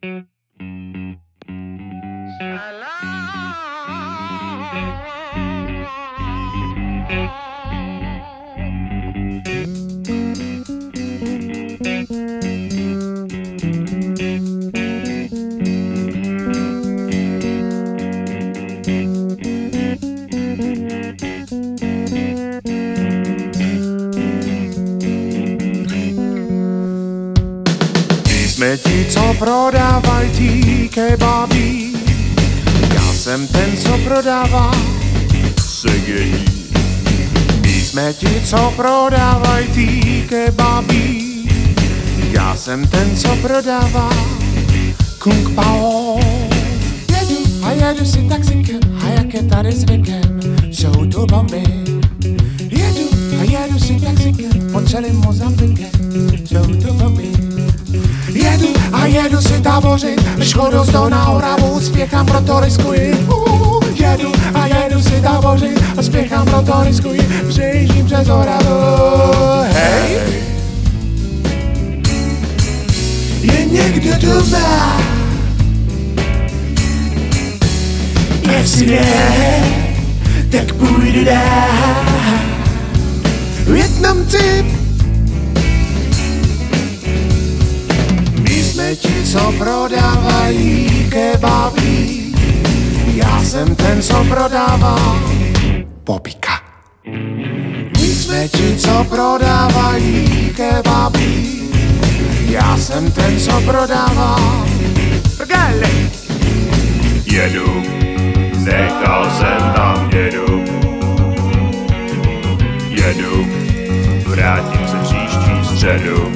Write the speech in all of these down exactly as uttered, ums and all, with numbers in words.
Jsme ti, co prodávají tí kebabí. Já jsem ten, co prodává segení. My jsme ti, co prodávají tí kebabí. Já jsem ten, co prodává Kung Pao. Jedu a jedu si taxikem, a jak je tady zvykem, jsou tu bomby. Jedu a jedu si taxikem, pod celým Mozambikem, jsou tu bomby. Jedu a jedu si tábořit, Škodu sto na Oravu, spěchám, proto riskuji. Uh, jedu a jedu si tábořit a spěchám, proto riskuji, přejíždím přes Oravu. Hej! Je někdo doma? Jestli ne, tak půjdu dál. Vietnam tip. Jsme ti, co prodávají kebabí. Já jsem ten, co prodává popíka. My jsme ti, co prodávají kebabí. Já jsem ten, co prodává gale. Jedu, nechal jsem tam jedu. Jedu, vrátím se příští středu.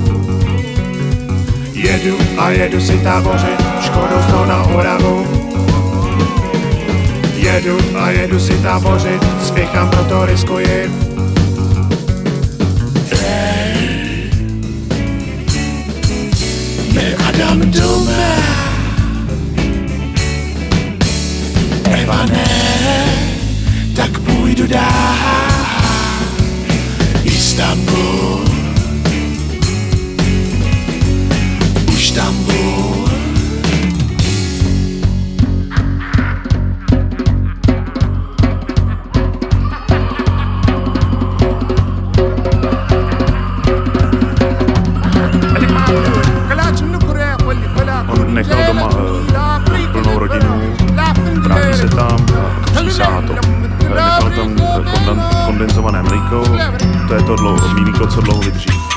Jedu a jedu si tábořit, Škodu sto na Oravu. Jedu a jedu si tábořit, spěchám, proto riskuji. Hey. Ne Adam doma. Eva ne, tak půjdu dál. Istanbul, Istanbul. On nechal doma uh, plnou rodinu, vrátí se tam a přísahá to. Nechal tam kondan, kondenzované mlíko, to je to dlouho, mlíko, co dlouho vydrží.